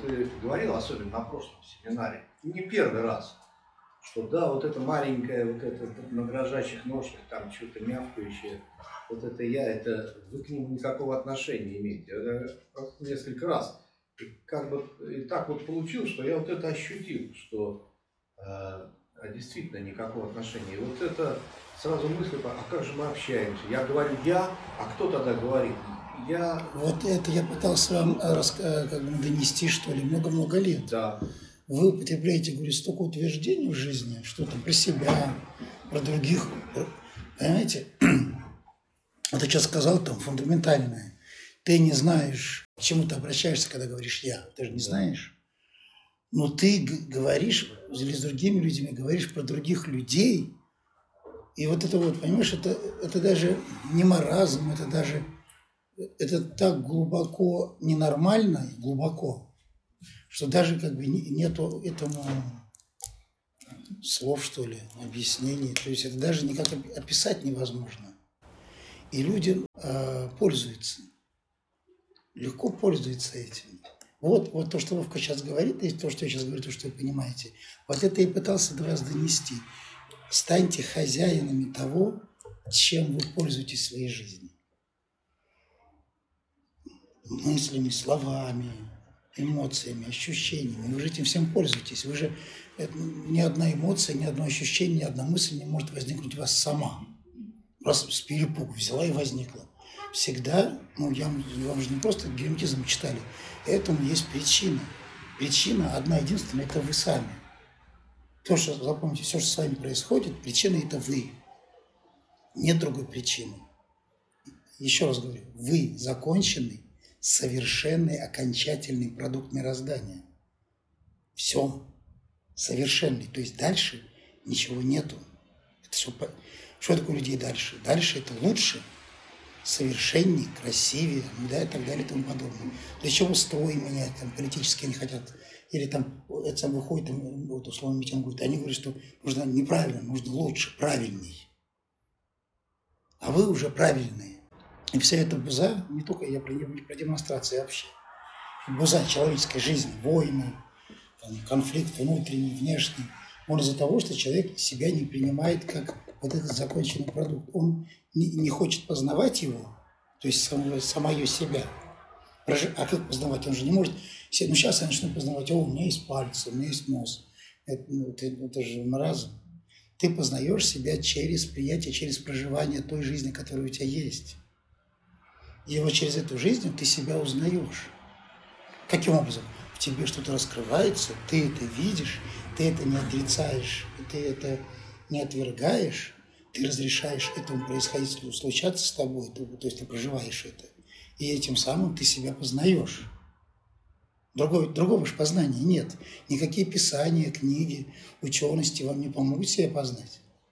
ты говорил, особенно на прошлом семинаре, не первый раз, что да, вот это маленькое, вот это на дрожащих ножках, там что-то мявкающее, вот это я, это вы к нему никакого отношения не имеете. Это несколько раз. И как бы и так вот получилось, что я вот это ощутил, что действительно никакого отношения. И вот это сразу мысль, а как же мы общаемся? Я говорю я, а кто тогда говорит? Я... Вот это я пытался вам как бы донести, что ли, много-много лет. Да. Вы употребляете, говорю, столько утверждений в жизни, что там про себя, про других. Понимаете? Вот я сейчас сказал там фундаментальное. Ты не знаешь, к чему ты обращаешься, когда говоришь «я». Ты же не знаешь. Но ты говоришь, или с другими людьми говоришь про других людей. И вот это вот, понимаешь, это даже не маразм, это так глубоко ненормально, глубоко, что даже как бы нету этому слов, что ли, объяснений. То есть это даже никак описать невозможно. И люди пользуются, легко пользуются этим. Вот то, что Вовка сейчас говорит, и то, что я сейчас говорю, то, что вы понимаете, вот это я пытался до вас донести. Станьте хозяинами того, чем вы пользуетесь в своей жизни. Мыслями, словами, эмоциями, ощущениями. Вы же этим всем пользуетесь. Вы же ни одна эмоция, ни одно ощущение, ни одна мысль не может возникнуть у вас сама. Раз с перепугу взяла и возникла. Всегда, вам же не просто геометризм читали, этому есть причина. Причина одна единственная – это вы сами. То, что, запомните, все, что с вами происходит, причина – это вы. Нет другой причины. Еще раз говорю, вы законченный, совершенный, окончательный продукт мироздания. Все. Совершенный. То есть дальше ничего нету. Это все. Что такое людей дальше? Дальше это лучше, совершеннее, красивее, и так далее и тому подобное. Для чего строи менять, там, политические не хотят, или там, это сам выходит, там, вот условно митингуют, они говорят, что нужно неправильно, нужно лучше, правильней. А вы уже правильные. И вся эта буза, не только я про демонстрации вообще, буза человеческой жизни, войны, там, конфликт внутренний, внешний, он из-за того, что человек себя не принимает как вот этот законченный продукт. Он не хочет познавать его, то есть самое себя. А как познавать? Он же не может... Ну, сейчас я начну познавать, у меня есть пальцы, у меня есть нос. Это же маразм. Ты познаешь себя через приятие, через проживание той жизни, которая у тебя есть. И вот через эту жизнь ты себя узнаешь. Каким образом? В тебе что-то раскрывается, ты это видишь, ты это не отрицаешь, ты это не отвергаешь, ты разрешаешь этому происходить, случаться с тобой, то есть ты проживаешь это. И этим самым ты себя познаешь. Другого же познания нет. Никакие писания, книги, учености вам не помогут себя познать.